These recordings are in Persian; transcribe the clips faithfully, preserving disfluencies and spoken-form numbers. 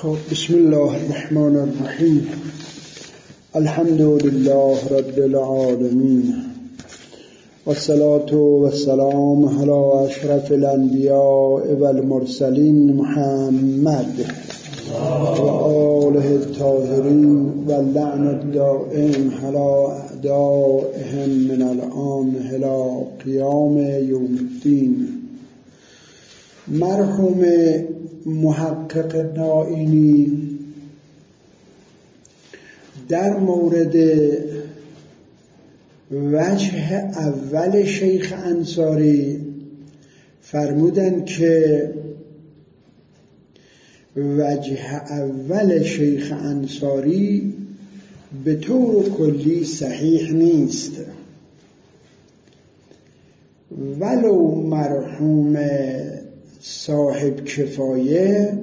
خب بسم الله الرحمن الرحیم. الحمد لله رب العالمین والصلاة والسلام علی اشرف الانبیاء والمرسلین محمد و آله الطاهرین و لعن الدائم علی اعدائهم من الآن الی قیام یوم الدین. مرحوم محقق نائینی در مورد وجه اول شیخ انصاری فرمودند که وجه اول شیخ انصاری به طور کلی صحیح نیست، ولو مرحوم صاحب کفایه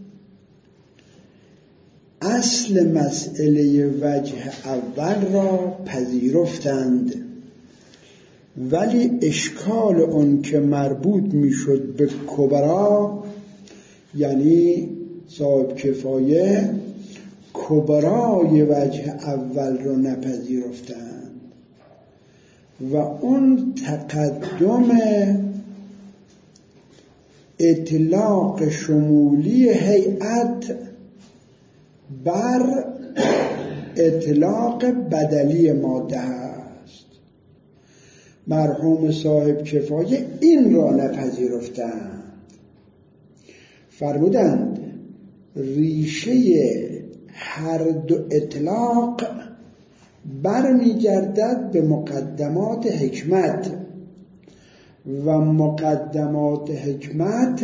اصل مسئله وجه اول را پذیرفتند، ولی اشکال اون که مربوط میشد به کبرا، یعنی صاحب کفایه کبرای وجه اول را نپذیرفتند و اون تقدم اطلاق شمولی هیئت بر اطلاق بدلی ماده است. مرحوم صاحب کفایه این را نپذیرفتند، فرمودند ریشه هر دو اطلاق برمیگردد به مقدمات حکمت و مقدمات حکمت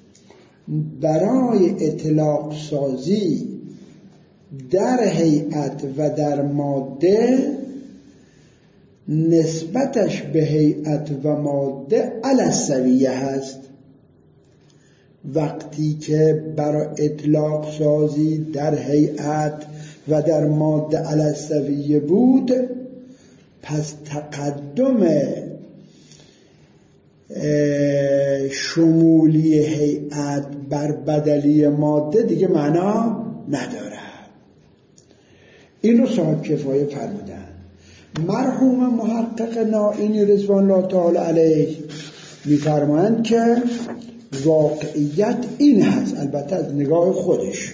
برای اطلاق سازی در هیئت و در ماده نسبتش به هیئت و ماده علی السویه هست. وقتی که برای اطلاق سازی در هیئت و در ماده علی السویه بود، پس تقدم شمولی هیئت بر بدلی ماده دیگه معنا نداره. این رو صاحب کفایه فرمودن. مرحوم محقق نائینی رضوان الله تعالی علیه میفرمایند که واقعیت این هست، البته از نگاه خودش،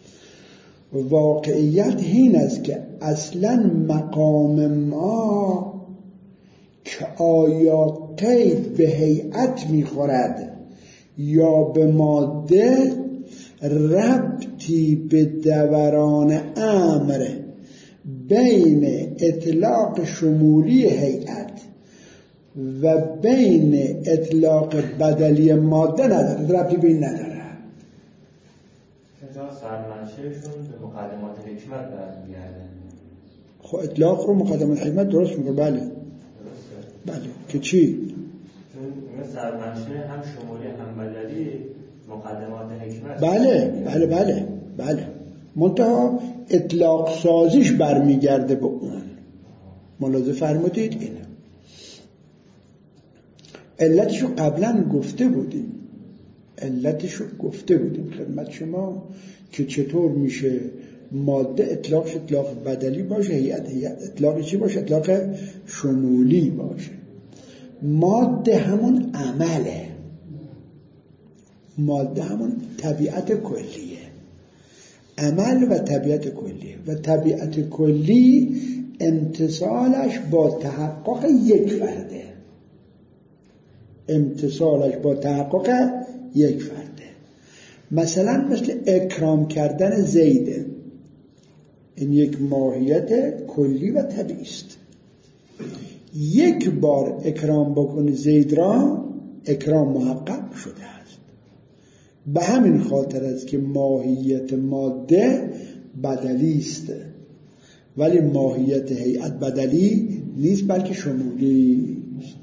واقعیت این است که اصلا مقام ما که آیا قید به هیئت میخورد یا به ماده ربطی به دوران امر بین اطلاق شمولی هیئت و بین اطلاق بدلی ماده نداره، ربطی به این نداره. چرا سرمنشهشون به مقدمات حکمت برمیگرده؟ خب اطلاق رو مقدمات حکمت درست میگه. بله درسته. بله که چی؟ چون سرمنشه هم شمولی هم بدلی مقدمات حکمت. بله بله بله بله منتها اطلاق سازیش برمیگرده به اون. ملاحظه فرمودید اینه. علتشو قبلا گفته بودیم علتشو گفته بودیم خدمت شما که چطور میشه ماده اطلاقش اطلاق بدلی باشه، هیئت هیئت اطلاق چی باشه؟ اطلاق شمولی باشه. ماده همون عمله، ماده همون طبیعت کلیه، عمل و طبیعت کلیه و طبیعت کلی امتصالش با تحقق یک فرده، امتصالش با تحقق یک فرده. مثلا مثل اکرام کردن زیده، این یک ماهیت کلی و طبیعی است. یک بار اکرام بکنی زید را، اکرام محقق شده است. به همین خاطر است که ماهیت ماده بدلی است، ولی ماهیت هیئت بدلی نیست بلکه شمولی است.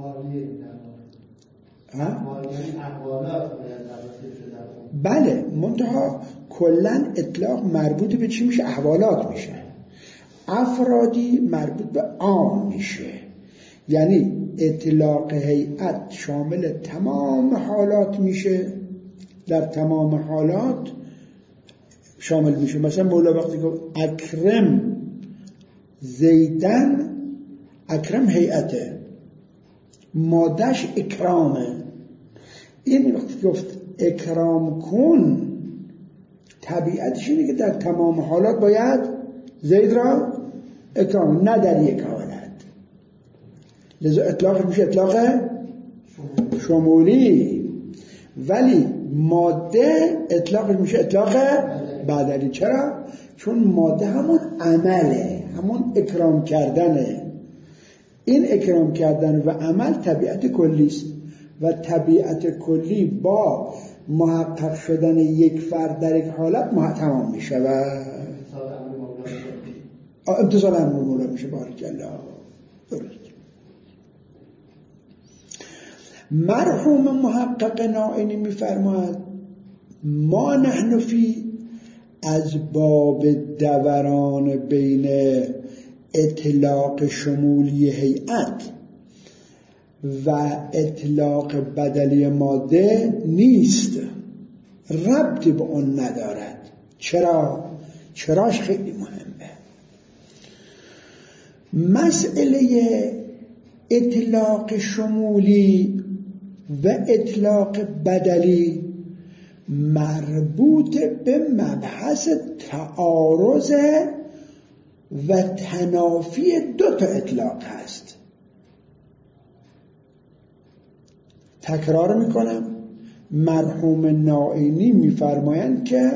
بله منتها کلن اطلاق مربوط به چی میشه؟ احوالات میشه. افرادی مربوط به عام میشه، یعنی اطلاق هیئت شامل تمام حالات میشه. در تمام حالات شامل میشه. مثلا مولا وقتی گفت اکرم زیدن، اکرم هیئته، مادش اکرامه. این وقتی گفت اکرام کن، طبیعتش اینه که در تمام حالات باید زید را اکرام، نه در یک حالت. لذا اطلاق میشه اطلاق شمولی، ولی ماده اطلاق میشه اطلاق بدلی. چرا؟ چون ماده همون عمله، همون اکرام کردنه. این اکرام کردن و عمل طبیعت کلی است و طبیعت کلی با محقق شدن یک فرد در یک حالت ما تمام میشه و امتصال امر مولا میشه. بارک الله. درست. مرحوم محقق نائینی میفرماید ما نحن فی از باب دوران بین اطلاق شمولی هیئت و اطلاق بدلی ماده نیست، ربطی به اون ندارد. چرا؟ چراش خیلی مهمه. مسئله اطلاق شمولی و اطلاق بدلی مربوط به مبحث تعارض و تنافی دو تا اطلاق هست. تکرار میکنم، مرحوم نائینی میفرمایند که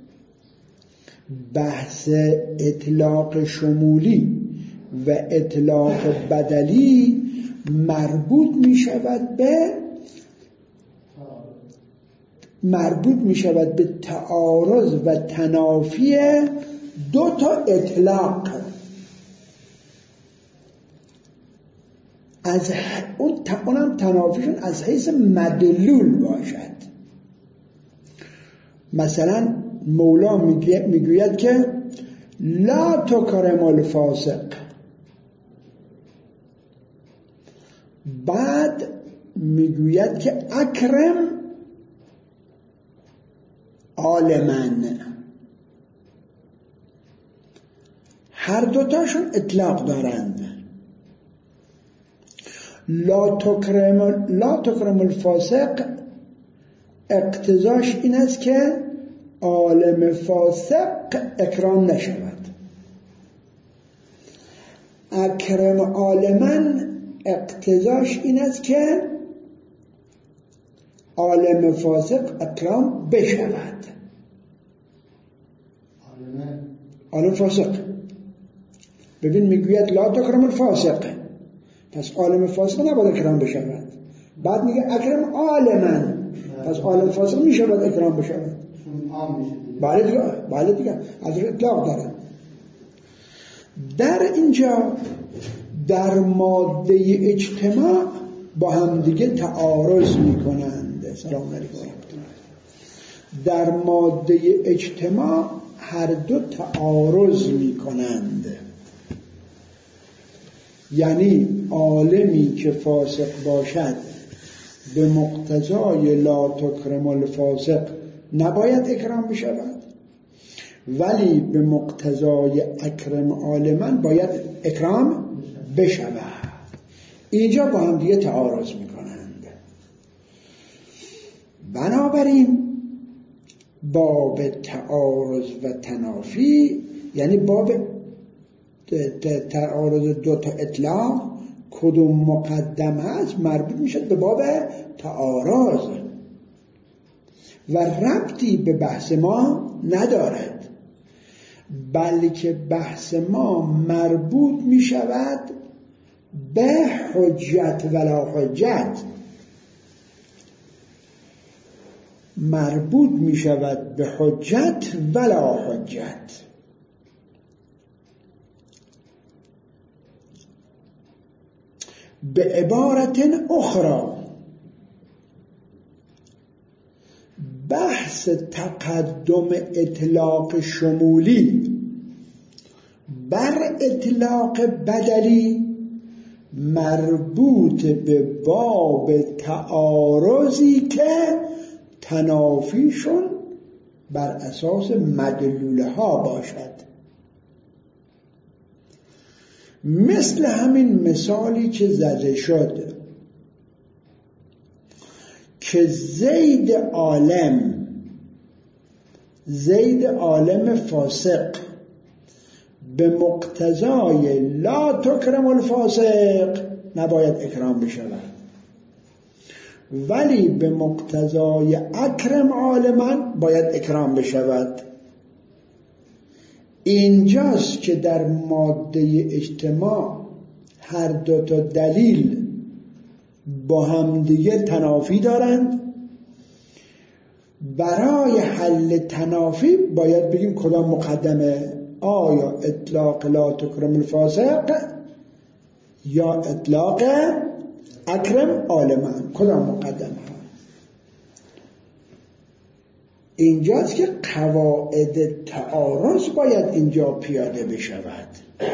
بحث اطلاق شمولی و اطلاق بدلی مربوط میشود به مربوط میشود به تعارض و تنافی دو تا اطلاق. از اون اونم تنافیشون از حیث مدلول باشد. مثلا مولا میگوید که لا تکرم الفاسق، بعد میگوید که اکرم عالمن. هر دوتاشون اطلاق دارند. لا تکرم لا تکرم الفاسق اقتضاش این است که عالم فاسق اکرام نشود. اکرم عالمن اقتضاش این است که عالم فاسق اکرام بشود. عالم فاسق ببین میگوید لا تکرم الفاسق، پس عالم فاسق نباید اکرام بشود. بعد میگه اکرم عالمن، پس عالم فاسق میشود اکرام بشود. بله دیگه، بله دیگه از اطلاق داره. در اینجا در ماده اجتماع با هم دیگه تعارض میکنند. سلام علیکم. در ماده اجتماع هر دو تعارض میکنند. یعنی عالمی که فاسق باشد به مقتضای لا تکرم الفاسق نباید اکرام بشود، ولی به مقتضای اکرم عالمن باید اکرام بشود. اینجا با هم دیگه تعارض میکنند. بنابراین باب تعارض و تنافی یعنی باب تعارض دو تا اطلاق کدوم مقدم هست مربوط میشه به باب تعارض و ربطی به بحث ما ندارد، بلکه بحث ما مربوط میشود به حجت ولا حجت، مربوط میشود به حجت ولا حجت. به عبارت اخرى بحث تقدم اطلاق شمولی بر اطلاق بدلی مربوط به باب تعارضی که تنافیشون بر اساس مدلوله ها باشد. مثل همین مثالی که زده شد که زید عالم زید عالم فاسق به مقتضای لا تکرم الفاسق نباید اکرام بشود، ولی به مقتضای اکرم عالما باید اکرام بشود. اینجاست که در ماده اجتماع هر دو تا دلیل با هم دیگه تنافی دارند. برای حل تنافی باید بگیم کدام مقدمه، آیا اطلاق لا تکرم الفاسق یا اطلاق اکرم عالما، کدام مقدمه؟ اینجاست که قواعد تعارض باید اینجا پیاده بشود.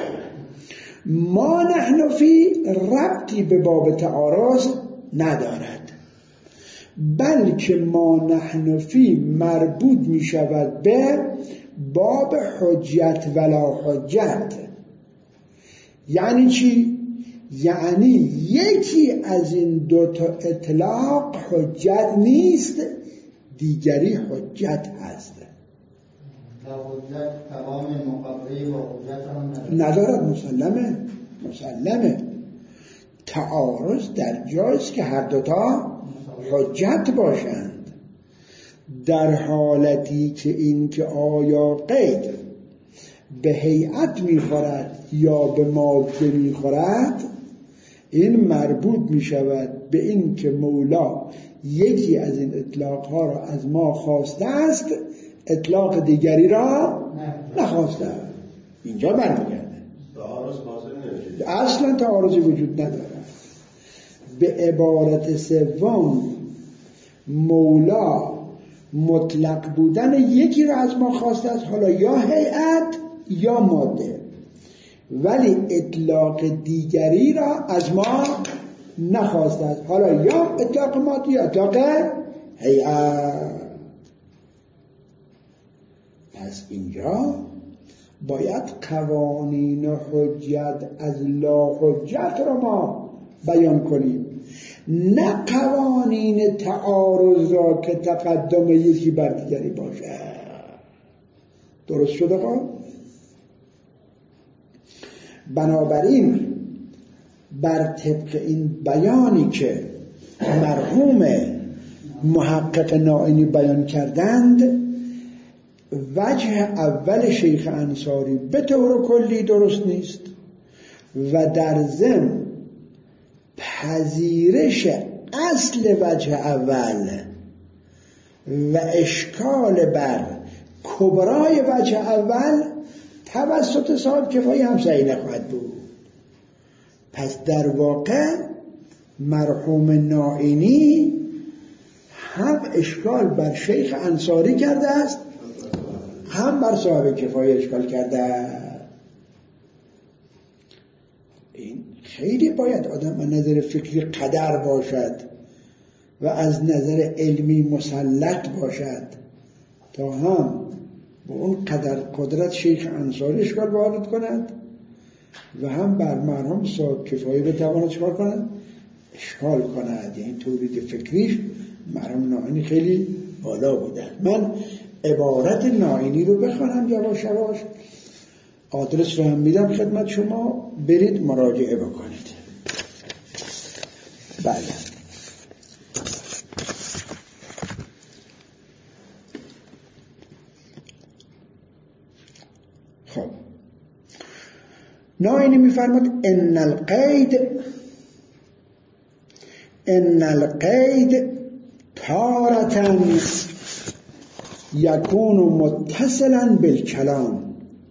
ما نحن فی ربطی به باب تعارض ندارد، بلکه ما نحن فی مربوط می شود به باب حجت ولا حجت. یعنی چی؟ یعنی یکی از این دوتا اطلاق حجت نیست، دیگری حجت هست. حجت توان مقابله با حجت هم ندارد. مسلمه مسلمه تعارض در جایست که هر دوتا حجت باشند. در حالتی که این که آیا قید به هیئت میخورد یا به ماده میخورد، این مربوط میشود به این که مولا یکی از این اطلاق ها را از ما خواسته است، اطلاق دیگری را نخواسته. اینجا برمیگرده. تعارض حاصل نمیشه. اصلا تعارضی وجود نداره. به عبارت سوم مولا مطلق بودن یکی را از ما خواسته است، حالا یا هیئت یا ماده، ولی اطلاق دیگری را از ما نخواسته است، حالا یا اطلاق ماده یا اطلاق هیئت. پس اینجا باید قوانین حجت از لا حجت را ما بیان کنیم، نه قوانین تعارض را که تقدم یکی بر دیگری باشه. درست شده خب؟ بنابراین بر طبق این بیانی که مرحوم محقق نائینی بیان کردند، وجه اول شیخ انصاری به طور کلی درست نیست و در ضمن پذیرش اصل وجه اول و اشکال بر کبرای وجه اول توسط صاحب کفایی هم صحیح نخواهد بود. پس در واقع مرحوم نائینی هم اشکال بر شیخ انصاری کرده است، هم بر صاحب کفایی اشکال کرده. این خیلی باید آدم از نظر فکری قدر باشد و از نظر علمی مسلط باشد تا هم با اون قدر قدرت شیخ انصاری اشکال وارد کند و هم بر مرحوم صاحب کفایی بتواند اشکال کند اشکال کند یعنی تولید فکریش مرحوم نائینی خیلی بالا بوده. من عبارت نائینی رو بخوانم یواش یواش، آدرس رو هم میدم خدمت شما، برید مراجعه بکنید. بله. خب نائینی میفرماد ان القید ان القید تارة یکون متصلا بالکلام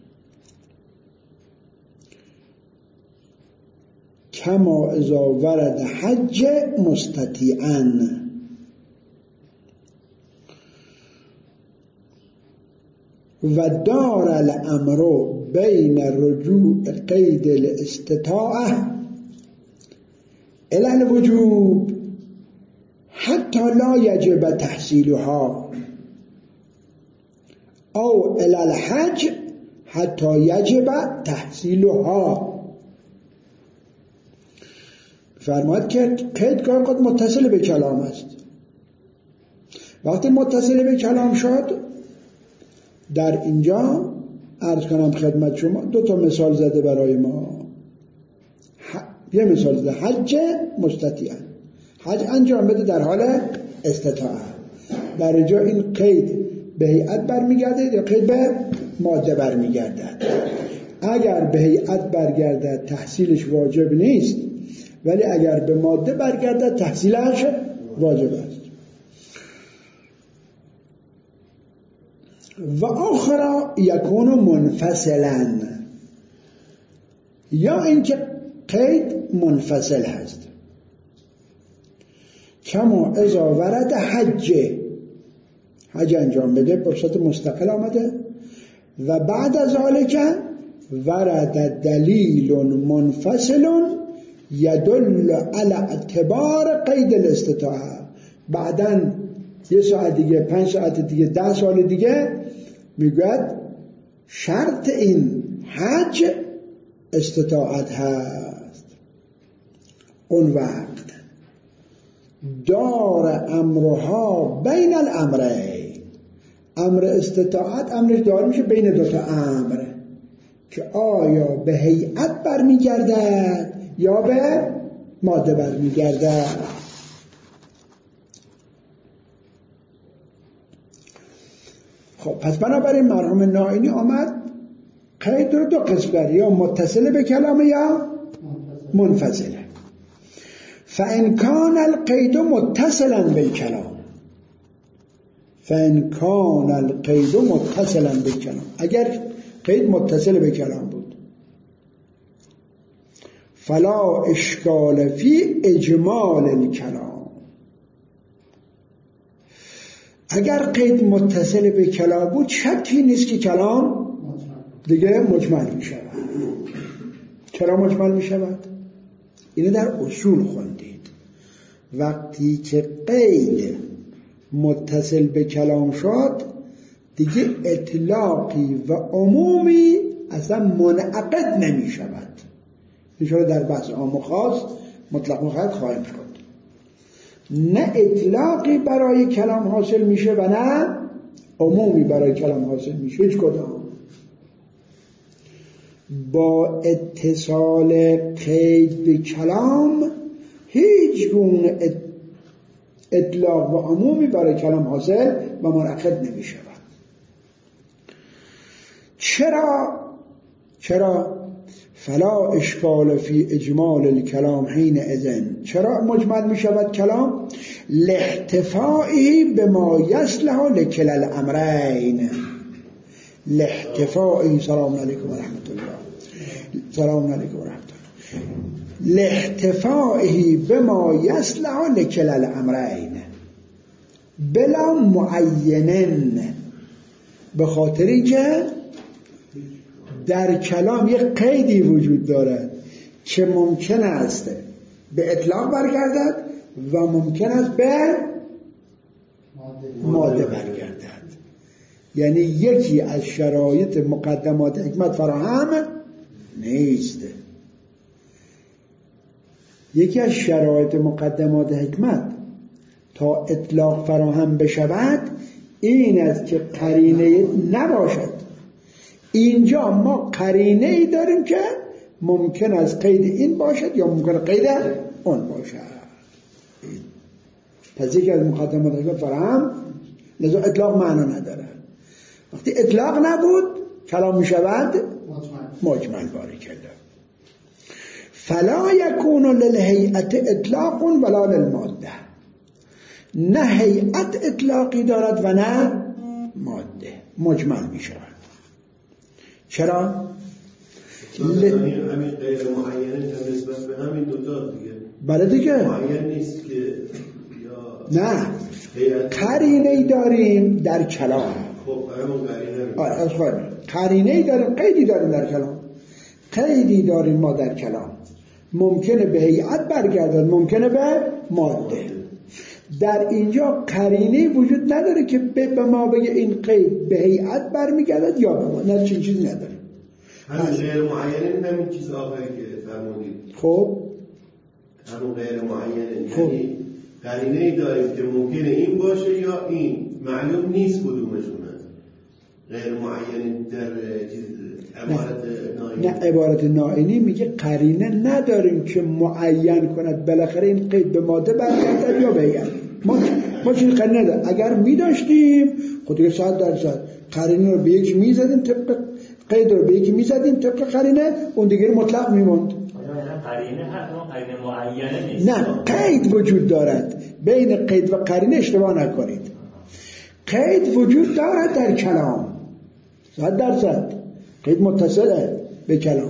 کما اذا ورد حج مستطیعا و دار الامر بین رجوع قید الاستطاعه الی الوجوب حتی لا یجب تحصیلها او الی الحج حتی یجب تحصیلها. فرماید که قید گاه قد متصل به کلام است. وقتی متصل به کلام شد، در اینجا عرض کنم خدمت شما دو تا مثال زده برای ما. یه مثال زده حج مستطیع، حج انجام بده در حال استطاعت. در اینجا این قید به هیئت برمیگرده یا قید به ماده برمیگردد؟ اگر به هیئت برگردد تحصیلش واجب نیست، ولی اگر به ماده برگردد تحصیلش واجب است. و آخر یکون منفصلا، یا اینکه قید منفصل هست. کما اذا ورد حج، حج انجام بده به صورت مستقل آمده، و بعد از ذالک ورد دلیل منفصل یدل علی اعتبار قید الاستطاعه. بعداً یه ساعت دیگه، پنج ساعت دیگه، ده سال دیگه میگوید شرط این حج استطاعت هست. اون وقت دار امرها بین الامرین، امر استطاعت امرش دار میشه بین دوتا امر که آیا به هیئت برمیگردد یا به ماده برمیگردد. خب پس بنابراین مرحوم نائینی آمد قید رو دو قسم کرد، یا متصل به کلام یا منفصله. فإن كان القید متصلا بالکلام، فإن كان القید متصلا بالکلام، اگر قید متصل به کلام بود، فلا اشکال فی اجمال الکلام. اگر قید متصل به کلام بود شکی نیست که کلام دیگه مجمل می شود. چرا مجمل می شود؟ اینو در اصول خوندید. وقتی که قید متصل به کلام شد دیگه اطلاقی و عمومی اصلا منعقد نمی شود. اینجا در بحث عام و خاص مطلق مقید خواهیم شد. نه اطلاقی برای کلام حاصل میشه و نه عمومی برای کلام حاصل میشه. هیچ کدام. با اتصال قید به کلام هیچ گونه اطلاق و عمومی برای کلام حاصل و منعقد نمی شود. چرا؟ چرا؟ فلا اشکال فی اجمال الکلام حین اذن. چرا مجمل می شود کلام؟ لاحتفائی بما یصلح لکلا الامرین. لاحتفائی سلام علیکم و رحمت الله. سلام علیکم و رحمت الله. لاحتفائی بما یصلح لکلا الامرین بلا معینن، به خاطری که در کلام یک قیدی وجود دارد که ممکن است به اطلاق برگردد و ممکن است به ماده برگردد. یعنی یکی از شرایط مقدمات حکمت فراهم نیست. یکی از شرایط مقدمات حکمت تا اطلاق فراهم بشود این است که قرینه نباشد. اینجا ما قرینه ای داریم که ممکن است قید این باشد یا ممکن است قید اون باشد. پس یکی از مقدمات حکمت فراهم، لذا اطلاق معنا نداره. وقتی اطلاق نبود کلام می شود مجمل. باری کرده. فلا یکون للهیئت اطلاق ولا للماده. نه هیئت اطلاقی دارد و نه ماده، مجمل می شود. چرا؟ ل... همین غیر معینه که نسبت به همین دوتا دیگه بله دیگه معین نیست که یا نه قرینه‌ای داریم در کلام. خب همون قرینه آره قرینه‌ای داریم، قیدی داریم در کلام، قیدی داریم ما در کلام. ممکنه به هیئت برگردد، ممکنه به ماده. در اینجا قرینه وجود نداره که به ما بگه این قید به هیئت برمیگردد یا به ما، نه چنین چیزی نداره. همین غیر معین همین چیز آخری که فرمودید. خب همون غیر معین خب. یعنی قرینه ای داریم که ممکنه این باشه یا این، معلوم نیست کدومشونه. غیر معین در چیز عبارت نائینی. نه عبارت نائینی میگه قرینه نداریم که معین کند بالاخره این قید به ماده برگردد یا به هیئت. ما ما چیزی قرینه نداریم. اگر می‌داشتیم خود دیگه صد درصد قرینه رو به یکی میزدیم طبق قید رو به یکی میزدیم طبق قرینه، اون دیگه مطلق میموند. قرینه هست اما قرینه معینه نیست. نه قید وجود دارد. بین قید و قرینه اشتباه نکنید. قید وجود دارد در کلام صد درصد قید متصله به کلام،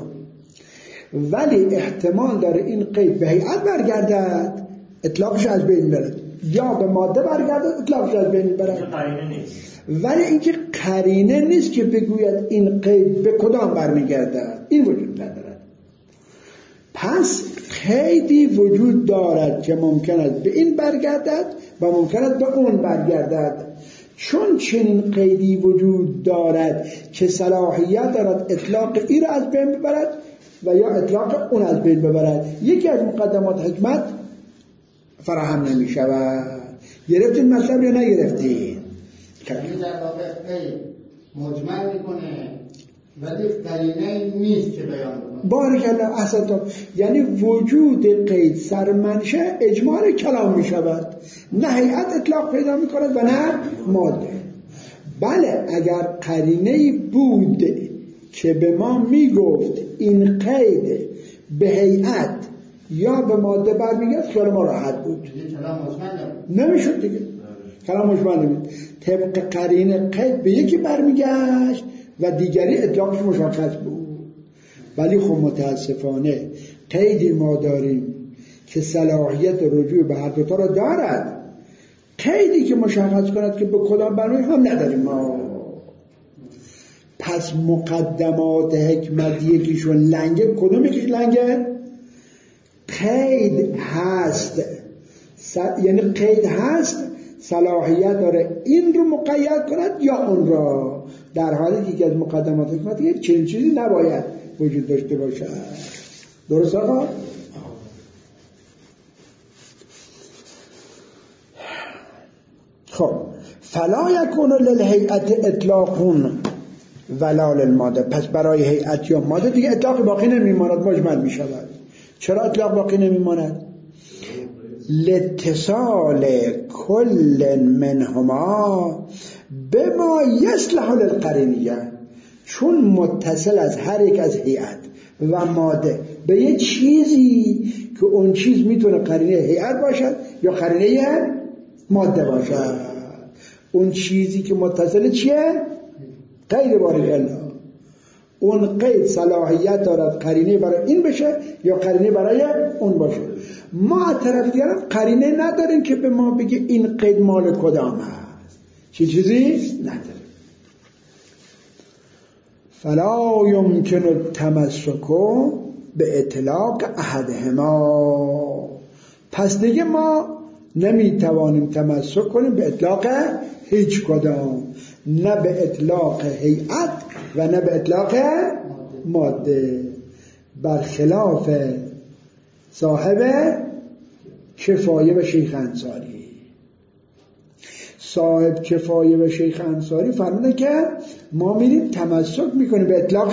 ولی احتمال داره این قید به هیئت برگردد اطلاقش از بین بره، یا به ماده برگردد اطلاقش از بین بره. قرینه نیست. ولی اینکه قرینه نیست که بگوید این قید به کدام برمیگردد، این وجود ندارد. پس قیدی وجود دارد که ممکن است به این برگردد و ممکن است به اون برگردد. چون چنین قیدی وجود دارد که صلاحیت دارد اطلاق این را از بین ببرد و یا اطلاق اون از بین ببرد، یکی از مقدمات حکمت فراهم نمی شود. گرفتین مطلب یا نگرفتین؟ این در واقع قید مجمل میکنه ولی قرینه نیست که بیان بکنه. بارکالله احسنتم. یعنی وجود قید سرمنشأ اجمال کلام می شود، نه هیئت اطلاق پیدا می کند و نه ماده. بله اگر قرینه‌ای بود که به ما می گفت این قید به هیئت یا به ماده برمیگرد خیال ما راحت بود، کلام مجمل نمیشد دیگه. کلام مجمل نمید. طبق قرینه قید به یکی برمیگشت و دیگری اطلاقش مشخص بود. ولی خب متاسفانه قیدی ما داریم که صلاحیت رجوع به هر دوتا را دارد، قیدی که مشخص کند که به کدام برمی هم نداریم ما. پس مقدمات حکمت یکیشون لنگه. کدوم یکیش لنگه؟ قید هست، یعنی قید هست صلاحیت داره این رو مقید کند یا اون را، در حالی که از مقدمات حکمت یک چنین چیزی نباید وجود داشته باشد. درست آقا؟ خب فلا یکون للهیئت اطلاقون ولا للماده. پس برای هیئت یا ماده دیگه اطلاق باقی نمیماند، مجمل میشود. چرا اطلاق باقی نمیماند؟ لاتصال کل منهما بما یصلح للقرینیه، چون متصل از هر یک از هیئت و ماده به یه چیزی که اون چیز میتونه قرینه هیئت باشد یا قرینه ماده باشد. اون چیزی که متصل چیه؟ قید بارک الله. اون قید صلاحیت دارد قرینه برای این بشه یا قرینه برای اون باشه. ما طرف دیگرم قرینه نداریم که به ما بگه این قید مال کدام هست، چی چیزی نداره. فلا یمکن التمسک به اطلاق احدهما. پس دیگه ما نمیتوانیم تمسک کنیم به اطلاق هیچ کدام، نه به اطلاق هیئت و نه به اطلاق ماده، برخلاف صاحب کفایه و شیخ انصاری. صاحب کفایه و شیخ انصاری فرموده که ما میریم تمسک میکنیم به اطلاق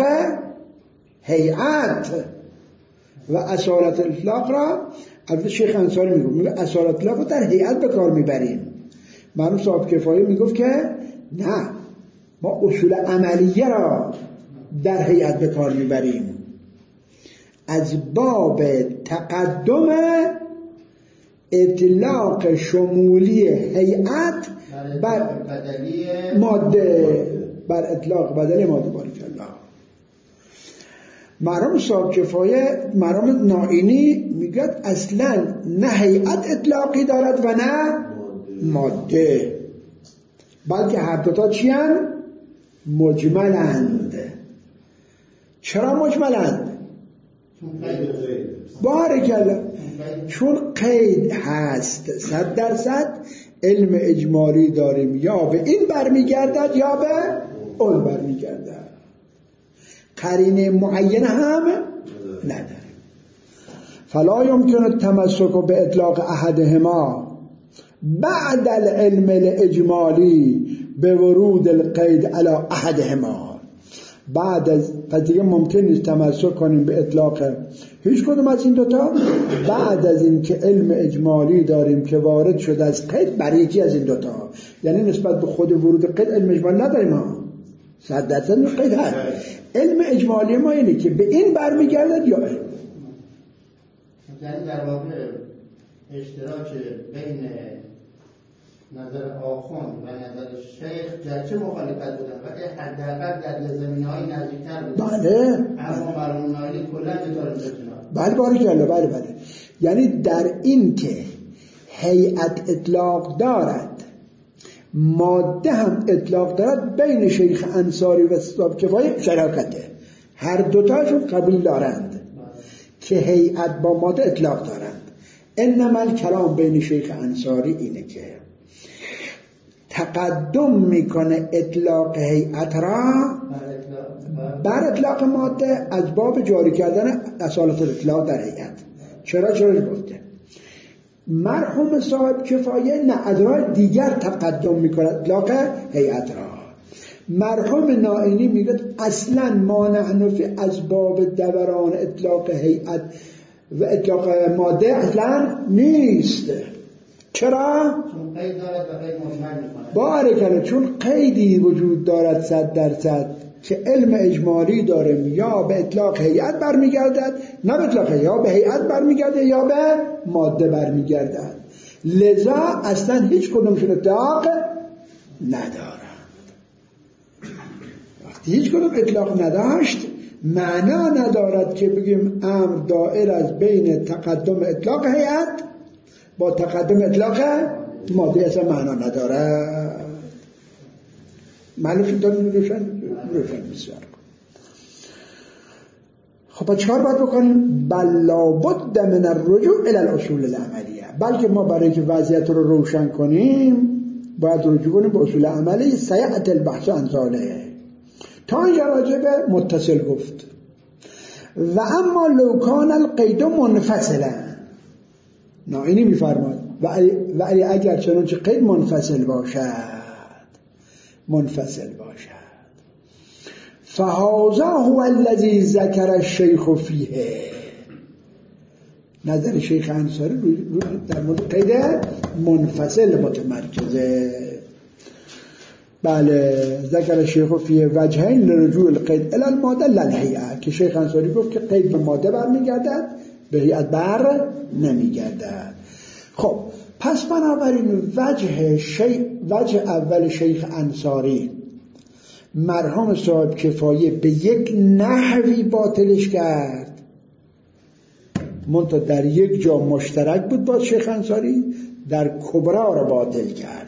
هیئت و اصالت اطلاق را، البته شیخ انصاری میگه میگه اصالت اطلاق رو در هیئت به کار میبریم. معلوم صاحب کفایه میگفت که نه، ما اصول عملیه را در هیئت به کار میبریم. از باب تقدم اطلاق شمولی هیئت بر ماده، بر اطلاق بدلی ماده بارک الله. مرحوم صاحب کفایه، مرحوم نائینی میگه اصلا نه هیئت اطلاقی دارد و نه ماده، بلکه هر دوتا چی هستند؟ مجملند. چرا مجملند؟ بارکالله. چون قید هست صد درصد علم اجمالی داریم، یا به این برمیگردد یا به اون برمیگردد، قرینه معینه هم نداره. فلا یمکن التمسک به اطلاق احدهما بعد العلم الاجمالی به ورود القید علی احدهما. بعد از پس دیگه ممکن نیست تمسک کنیم به اطلاق هیچ کدوم از این دوتا بعد از این که علم اجمالی داریم که وارد شده از قید بر یکی از این دوتا. یعنی نسبت به خود ورود قید علم اجمالی نداریم ما، صد درصد قید هست. علم اجمالی ما اینه که به این برمیگردد یا علم. یعنی در واقع اشتراک بین نظر آخوند و نظر شیخ گرچه مخالفت بودن ولی حداقل در زمینه‌های نزدیک‌تر بودن. بله. اما مرحوم‌نایلی کلاً بطور استثنا. بله بارکالله. بله بله. یعنی در این که هیئت اطلاق دارد، ماده هم اطلاق دارد، بین شیخ انصاری و صاحب کفایه شراکته. هر دوتاشون قبول دارند که هیئت با ماده اطلاق دارند. انما الکلام بین شیخ انصاری اینه که تقدم میکنه اطلاق هیئت را بر اطلاق ماده از باب جاری کردن اصالت الاطلاق در هیئت. چرا چرا گفته مرحوم صاحب کفایه نه، از راه دیگر تقدم میکنه اطلاق هیئت را. مرحوم نائینی میگه اصلا ما نحن فی از باب دوران اطلاق هیئت و اطلاق ماده اصلا نیست. چرا؟ چون قید دارد و قید مجمل میکنه. بارکالله. چون قیدی وجود دارد صد درصد که علم اجمالی داریم، یا به اطلاق هیئت برمیگردد، نه به اطلاق یا به هیئت برمیگرده یا به ماده برمیگردد. لذا اصلا هیچ کدومشون اطلاق ندارند. وقتی هیچ کدوم اطلاق نداشت معنا ندارد که بگیم امر دائر از بین تقدم اطلاق هیئت با تقدم اطلاق ماده، اصلا معنا ندارد. معلوم شد داریم روشن روشن بسیار. خب چکار باید بکنیم؟ بل لابد من الرجوع الی الاصول العملیه. بلکه ما برای که وضعیت رو روشن کنیم باید رجوع کنیم به اصول عملی. سیأتی البحث عن ذلک. تا اینجا راجع به متصل گفت. و اما لو کان القید منفصلا، نائینی میفرماد ولی اگر چنانچه قید منفصل باشد منفصل باشد فهذا هو الذي ذكر الشيخ فيه. نظر شیخ انصاری در مورد قید منفصل متمرکزه. بله. ذکر الشیخ فيه وجهین لرجوع القید الی الماده لا الهیئه، که شیخ انصاری گفت که قید به ماده برمیگردد، به هیئت بر نمیگردد. خب پس بنابراین وجه شی... وجه اول شیخ انصاری مرحوم صاحب کفایه به یک نحوی باطلش کرد، منتها در یک جا مشترک بود با شیخ انصاری، در کبرا را باطل کرد.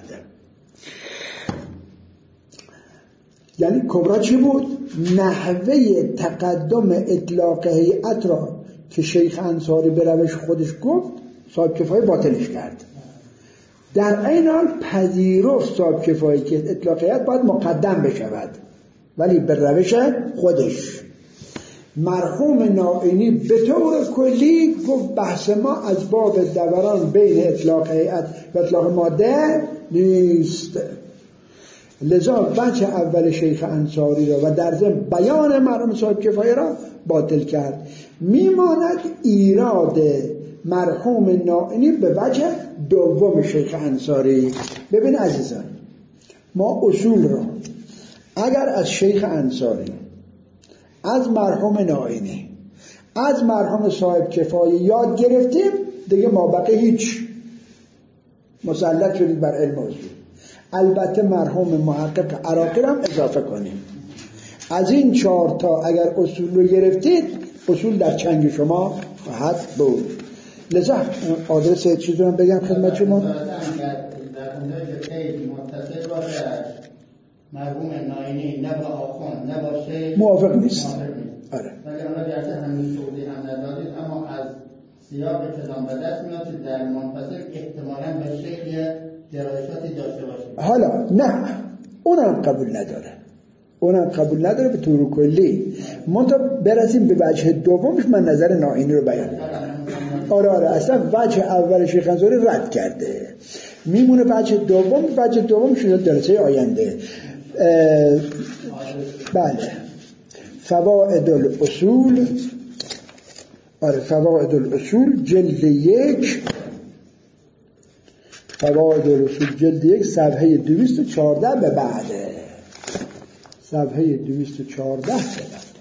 یعنی کبرا چی بود؟ نحوه تقدم اطلاق هیئت را که شیخ انصاری به روش خودش گفت صاحب کفایه باطلش کرد. در این حال پذیرفت صاحب کفایه که اطلاق هیئت باید مقدم بشود، ولی به روش خودش. مرحوم نائینی به طور کلی گفت بحث ما از باب دوران بین اطلاق هیئت و اطلاق ماده نیست. لذا وجه اول شیخ انصاری را و در ضمن بیان مرحوم صاحب کفایه را باطل کرد. میماند ایراد مرحوم نائینی به وجه دوم شیخ انصاری. ببین عزیزان، ما اصول را اگر از شیخ انصاری، از مرحوم نائینی، از مرحوم صاحب کفایه یاد گرفتیم، دیگه ما بقی هیچ مسلط شدید بر علم اصول. البته مرحوم محقق عراقی هم اضافه کنیم. از این چهار تا اگر اصول رو گرفتید، اصول در چنگ شما خواهد بود. لذا آدرس چیز رو بگم خدمت شما. در اونجایی که قید متصل باشه مرحوم نائینی نه با آخوند نه با شیخ موافق نیست. آره. ولی اونا گرچه همین توضیح هم ندارن سیاق کلام به دست میاد که در منفصل احتمالاً به شیخ یه درایشاتی داشته باشه. حالا نه اونم قبول نداره، اونم قبول نداره به طور کلی. منتها برسیم به وجه دومش، من نظر نائینی رو بیان میکنم. آره آره اصلا وجه اول شیخ انصاری رد کرده، میمونه وجه دوم. وجه دوم شده درسه آینده. بله فوائد الاصول، آره فوائد الاصول جلد یک، فوائد الاصول جلد یک صفحه دویست و چهارده به بعده، صفحه دویست و چهارده به بعد.